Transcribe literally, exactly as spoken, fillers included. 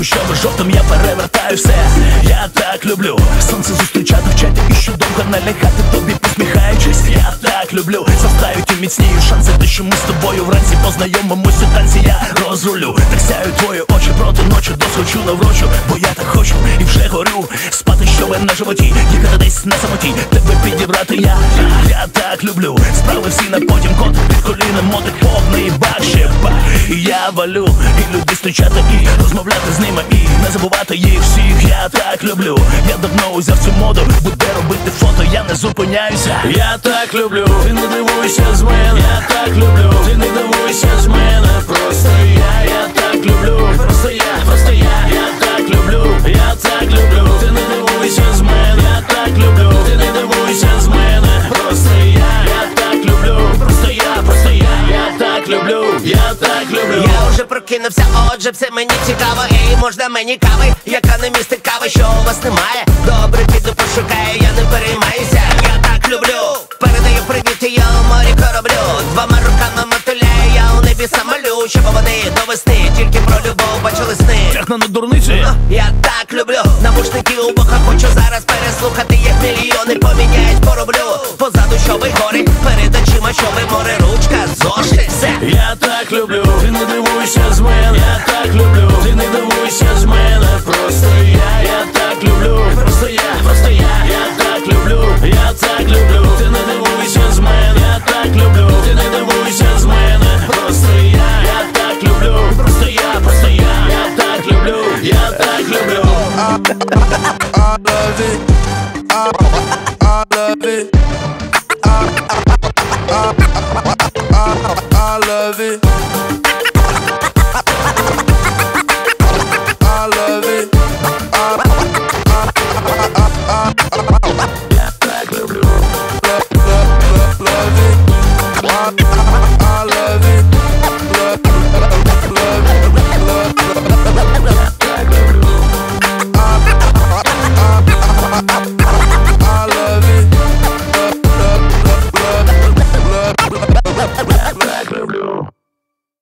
кущове жовтим я перевертаю все. Я так люблю сонце зустрічати в чаті і щодовго налягати тобі посміхаючись. Я так люблю заставить і міцнію шанси, те, що ми з тобою вранці познайомимось у танці. Я розрулю, так сяють твої очі проти ночі, досхочу наврочу, бо я так хочу і вже горю. Спати щове на животі, їхати десь на самоті, тебе підібрати я. Я так люблю справи всі на потім, кот під коліном, мотик повний бак, ще бак. І я валю, і люди зустрічати, і розмовляти з ними, і не забувати їх всіх. Я так люблю, я давно узяв цю моду, буде робити фото, я не зупиняюся. Я так люблю, ти не дивуйся з мене. Я так люблю, ти не дивуйся з мене. Просто я, я так люблю, просто я, просто я, я так люблю, я так люблю, ти не дивуйся з мене. Я так люблю, ти не дивуйся з мене. Просто я, я так люблю, просто я, просто я, я так люблю, я так люблю. Я вже прокинувся, отже, все мені цікаво. Ей, можна мені кави, яка не містить кави, що у вас немає? Добре, піду пошукаю, я не переймаюся. Я так люблю, передаю привіт, я у морі кораблю. Двома руками мотиляю, я у небі самолю, щоб вони до весни тільки про любов бачили сни. Техно на дурниці. Я так люблю, навушники у бока, хочу зараз переслухати, як мільйони поміняють, пороблю. Позаду щоби гори, перед очима щоби море, ручка, зошит, все. Я так люблю, ти не дивуйся з мене. Я так люблю, ти не дивуйся з мене. Просто я, я так люблю, просто я, просто я, я так люблю, я так люблю, ти не дивуйся з мене. Я так люблю, ти не дивуйся з мене. Просто я, я так люблю, просто я, просто я, я так люблю, я так люблю. I love it. I